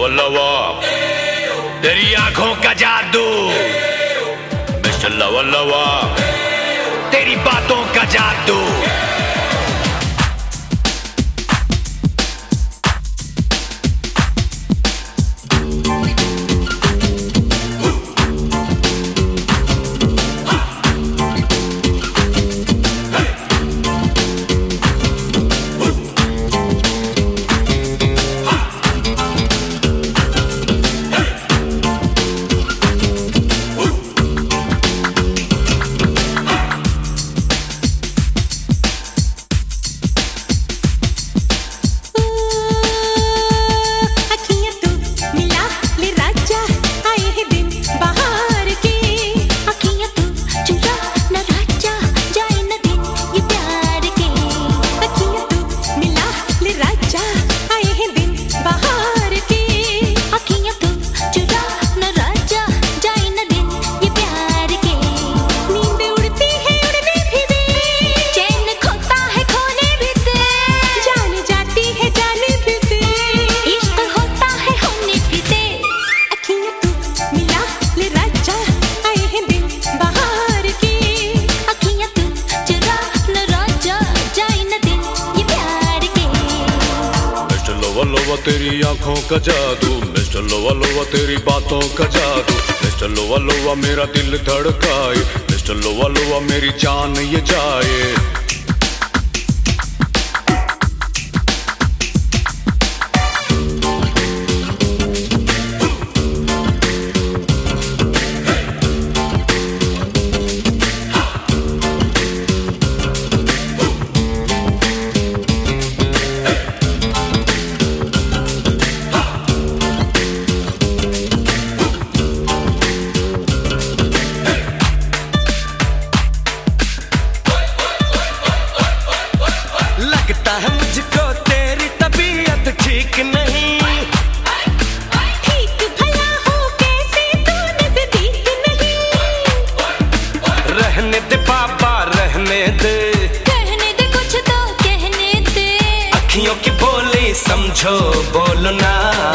लवा लवा तेरी आंखों का जादू, मिस्टर लवा लवा तेरी बातों का जादू। लोवा तेरी आंखों का जादू, मिस्टर लोवा लोवा तेरी बातों का जादू, मिस्टर लोवा लोवा मेरा दिल धड़काए, मिस्टर लोवा लोवा मेरी जान ये जाए। लगता है मुझको तेरी तबीयत ठीक नहीं, ठीक भला हो कैसे तू नजदीक नहीं। रहने दे बाबा रहने दे, कहने दे कुछ तो कहने दे, अखियों की बोली समझो बोलना।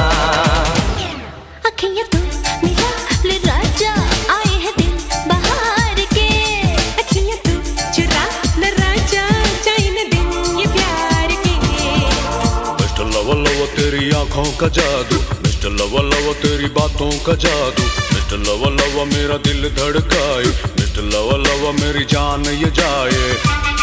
अखियाँ तू मिला ले राजा, आए हैं दिन बहार के। अखियाँ तू चुरा ले राजा, जाए न दिन ये प्यार के। मिस्टर लवा लवा तेरी आंखों का जादू, मिस्टर लवा लवा तेरी बातों का जादू, मिस्टर लवा लवा मेरा दिल धड़काए, मिस्टर लवा लवा मेरी जान ये जाए।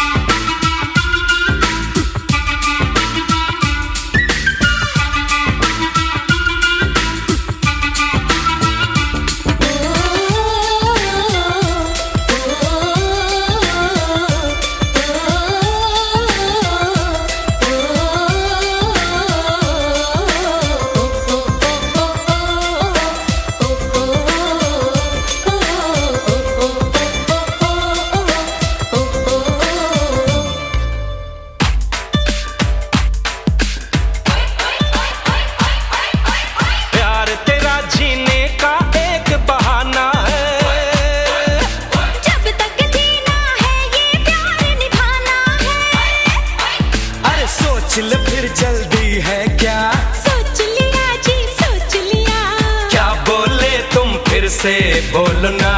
फिर जल्दी है क्या, सोच लिया जी सोच लिया, क्या बोले तुम फिर से बोलना।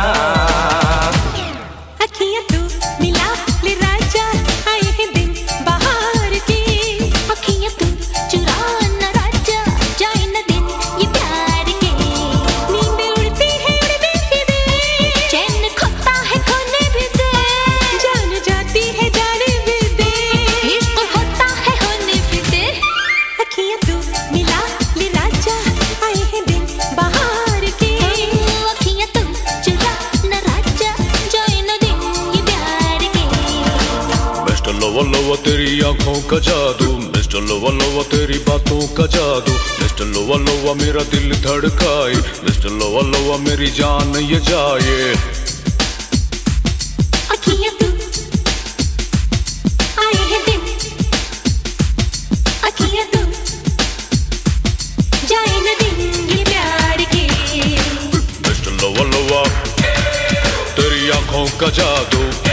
अखियाँ तू मिला ले राजा, आए हैं दिन बहार के। अखियाँ तू चुरा न राजा, जाए न दिन ये प्यार के। नींद उड़ती है उड़ने भी दे, चैन खोता है खोने भी दे, जान जाती है जाने भी दे, इश्क होता है होने भी दे। अखियाँ तू मिला ले राजा, आए हैं दिन बहार के। अखियाँ तू चुरा न राजा, जाए न दिन ये प्यार के। मिस्टर लवा लवा तेरी आंखों का जादू, मिस्टर लवा लवा तेरी बातों का जादू, मिस्टर लवा लवा मेरा दिल धड़काए, मिस्टर लवा लवा मेरी जान ये जाए। अखियाँ तू आए हैं दिन, अखियाँ तू जाए न दिन ये प्यार के। मिस्टर लवा लवा तेरी आंखों का जादू,